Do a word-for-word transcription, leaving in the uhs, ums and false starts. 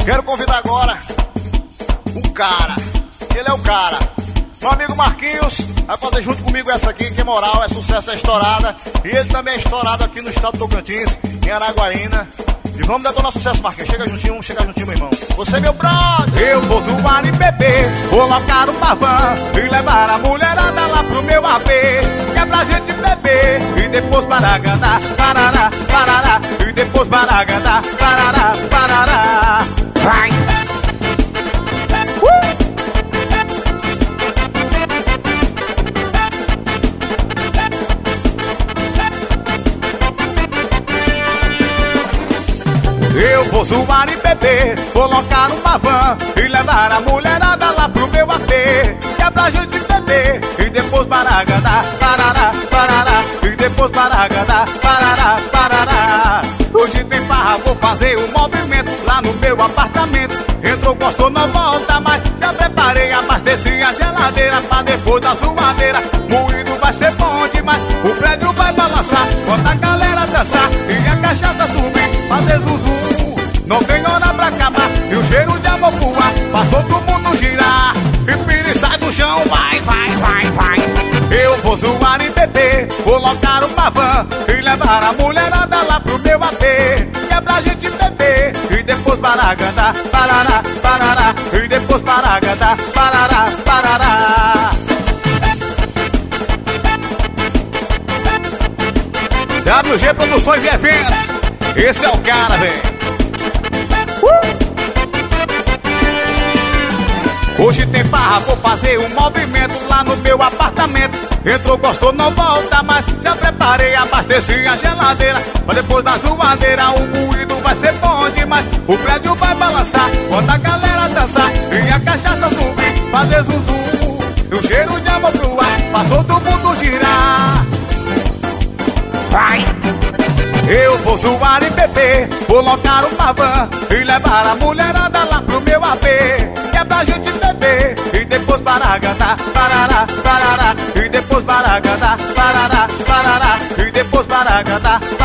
Quero convidar agora o cara, ele é o cara, meu amigo Marquinhos, vai fazer junto comigo essa aqui, que moral, é sucesso, é estourada. E ele também é estourado aqui no estado do Tocantins, em Araguaína. E vamos detonar sucesso, Marquinhos. Chega juntinho, chega juntinho, meu irmão. Você é meu brother. Eu vou zoar e beber, colocar uma van e levar a mulherada lá pro meu A P. Que é pra gente beber e depois baragandar, parará, parará. E depois baragandar, parará, parará. Vai! Uh! Eu vou zoar e beber, colocar uma van e levar a mulherada lá pro meu A P. Que é pra gente beber e depois baragandar, parará, parará. E depois baragandar, parará, parará. Hoje tem farra, vou fazer um movimento lá no meu apartamento. Entrou, gostou, não volta mais. Já preparei, abasteci a geladeira pra depois da zoadeira. Moído vai ser bom demais, o prédio vai balançar quando a galera dançar e a cachaça subir, fazer zum zum. Não tem hora pra acabar e o cheiro de amor voar, faz todo mundo girar e pire sai do chão, vai, vai, vai, vai. Eu vou zoar e beber, colocar uma van e levar a mulherada lá pro meu A P. Que é pra gente beber e depois baragandar, parará, parará. E depois baragandar, parará, parará. W G Produções e Eventos, esse é o cara, velho. Uh! Hoje tem farra, vou fazer um movimento lá no meu apartamento. Entrou, gostou, não volta mais. Já preparei, abasteci a geladeira pra depois da zoadeira o moído vai ser bom demais. O prédio vai balançar quando a galera dançar e a cachaça subir, fazer zum zum. E o cheiro de amor pro ar, faz todo mundo girar. Vai! Eu vou zoar e beber, colocar uma van e levar a mulherada lá pro meu A P. Que é pra gente beber e depois baragandar, parará, parará. E depois baragandar, parará, parará. E depois baragandar, parará.